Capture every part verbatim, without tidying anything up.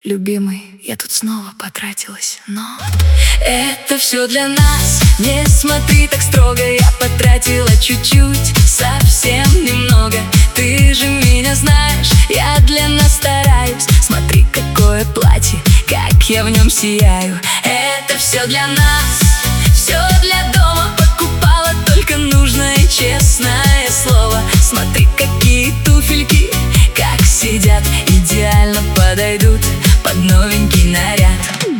Любимый, я тут снова потратилась, но это все для нас. Не смотри так строго, я потратила чуть-чуть, совсем немного. Ты же меня знаешь, я для нас стараюсь. Смотри, какое платье, как я в нем сияю. Это все для нас, все для дома. Покупала только нужное, честное слово. Смотри, какие туфельки, как сидят, идеально подойдут под новенький наряд.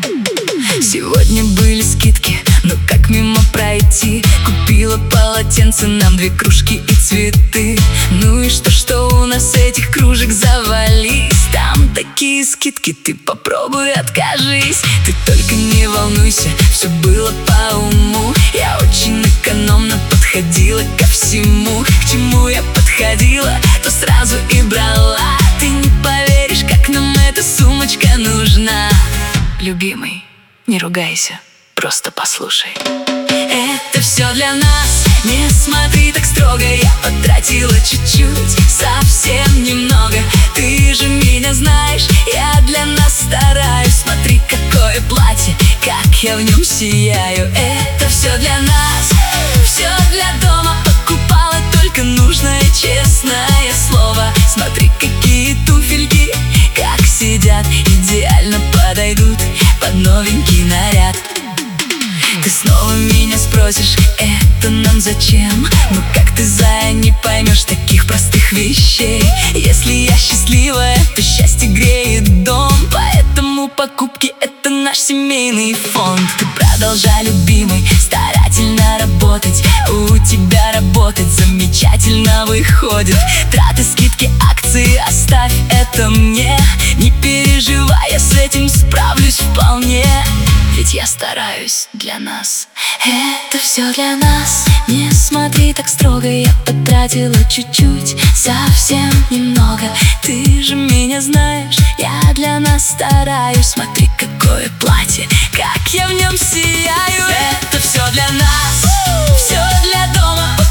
Сегодня были скидки, но как мимо пройти? Купила полотенце, нам две кружки и цветы. Ну и что, что у нас этих кружек завались? Там такие скидки, ты попробуй откажись. Ты только не волнуйся, все было по уму. Я очень экономно подходила ко всему. К чему я подходила, то сразу и брала. Ты не поверишь, как нам эта сумочка нужна. Любимый, не ругайся, просто послушай. Это все для нас, не смотри так строго. Я потратила чуть-чуть, совсем немного. Ты же меня знаешь, я для нас стараюсь. Смотри, какое платье, как я в нем сияю. Это все для нас, все для дома. Покупала только нужное, честное слово. Смотри, какие туфельки, как сидят, идеально подойдут под новенький наряд. Ты снова меня спросишь, это нам зачем? Ну как ты, зая, не поймешь таких простых вещей? Если я счастливая, то счастье греет дом. Поэтому покупки — это наш семейный фонд. Ты продолжай, любимый, старательно работать. У тебя работать замечательно выходит. Траты, скидки, акции оставь это мне. Не переживай, я с этим справлюсь вполне. Ведь я стараюсь для нас. Это все для нас. Не смотри так строго, я потратила чуть-чуть, совсем немного. Ты же меня знаешь, я для нас стараюсь. Смотри, какое платье, как я в нем сияю. Это все для нас, все для дома.